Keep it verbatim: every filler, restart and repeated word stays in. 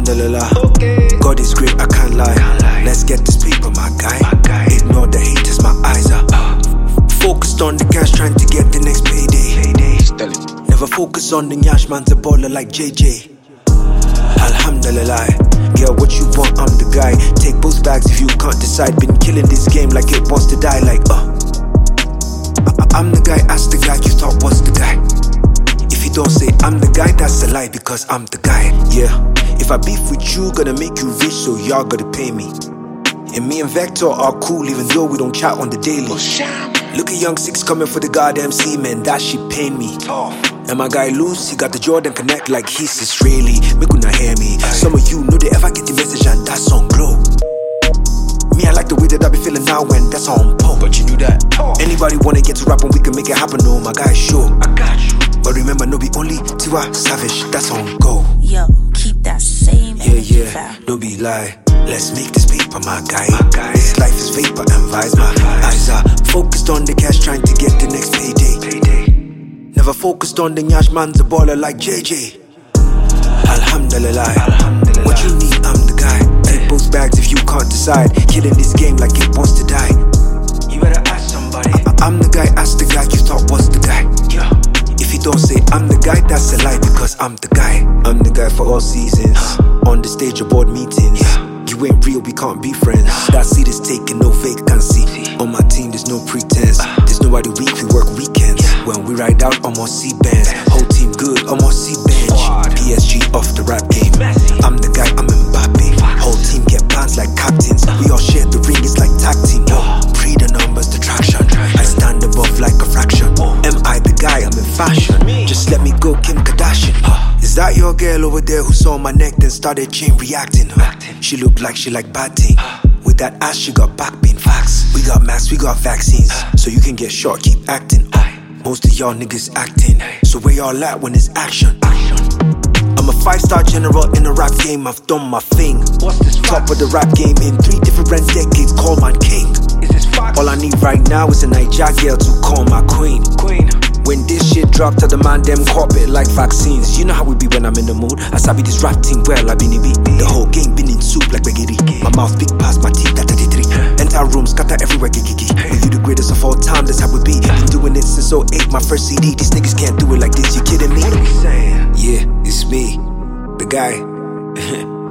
Alhamdulillah, okay. God is great, I can't lie. Can't lie. Let's get this paper, my guy. my guy. Ignore the haters, my eyes are uh. Focused on the cash, trying to get the next payday. payday. Never focus on the nyash, man's a baller like J J. Alhamdulillah, get what you want, I'm the guy. Take both bags if you can't decide. Been killing this game like it wants to die. Like uh I I'm the guy, ask the guy you thought was the guy. If you don't say I'm the guy, that's a lie, because I'm the guy. Yeah, if I beef with you, gonna make you rich, so y'all gotta pay me. And me and Vector are cool, even though we don't chat on the daily. Look at Young Six coming for the goddamn C, man, that shit pain me. And my guy Loose, he got the Jordan Connect like he's Israeli. Make una hear me. Some of you know they ever get the message and that's on glow. Me, I like the way that I be feeling now when that's on pole. But you knew that. Anybody wanna get to rap and we can make it happen, no, my guy, sure. I got you. But remember, no be only Tiwa Savage, that's on go. Yo, keep that same Yeah, yeah, fam. Don't be lie. Let's make this paper, my guy. my guy. This life is vapor and vibes. My eyes are focused on the cash, trying to get the next payday. payday. Never focused on the nyash, man's a baller like J J. Alhamdulillah. Alhamdulillah. What you need, I'm the guy. Take both bags if you can't decide. Killing this game like it wants to die. You better ask somebody. I I'm the guy, ask the guy you thought was the guy. Yeah. If you don't say I'm the guy, that's a lie, because I'm the guy. I'm the guy for all seasons. On the stage of board meetings. Yeah. You ain't real, we can't be friends. That seat is taking no vacancy. On my team, there's no pretense. There's nobody weak, we work weekends. When we ride out, I'm on C-bands. Whole team good, I'm on C-bench. P S G off the rap game. I'm the guy, I'm Mbappe. Whole team get plans like captains. We all share the ring, it's like tag team. Yo, pre the numbers, the traction. I stand above like a fraction. Am I the guy, I'm in fashion. Just let me go, Kim Kardashian. Is that your girl over there who saw my neck then started chain reacting? She looked like she like batting. With that ass she got back pain. Facts. We got masks, we got vaccines. So you can get shot, keep acting. Most of y'all niggas acting. So where y'all at when it's action? I'm a five-star general in the rap game, I've done my thing. What's this Top of the rap game in three different decades, call my king. Is this facts? All I need right now is a Niger girl to call my queen. Queen. When this shit drop to the man, them cop it like vaccines. You know how we be when I'm in the mood. I sabi this rap team well, I been in beat. The whole game been in soup like spaghetti. My mouth big past my teeth, that thirty-three. Entire room, scatter everywhere, gigi. When you the greatest of all time, that's how we be. Been doing it since oh eight, my first C D. These niggas can't do it like this, you kidding me? What are we saying? Yeah, it's me, the guy.